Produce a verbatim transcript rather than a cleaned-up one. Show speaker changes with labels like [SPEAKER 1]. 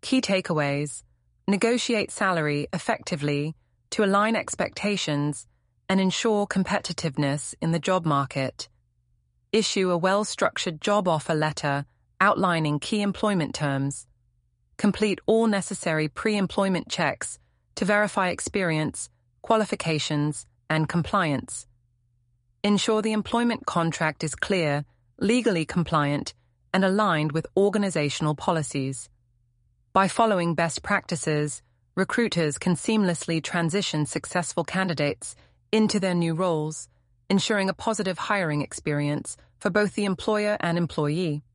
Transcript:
[SPEAKER 1] Key takeaways: negotiate salary effectively to align expectations and ensure competitiveness in the job market. Issue a well-structured job offer letter outlining key employment terms. Complete all necessary pre-employment checks to verify experience, qualifications, and compliance. Ensure the employment contract is clear, legally compliant, and aligned with organizational policies. By following best practices, recruiters can seamlessly transition successful candidates into their new roles, ensuring a positive hiring experience for both the employer and employee.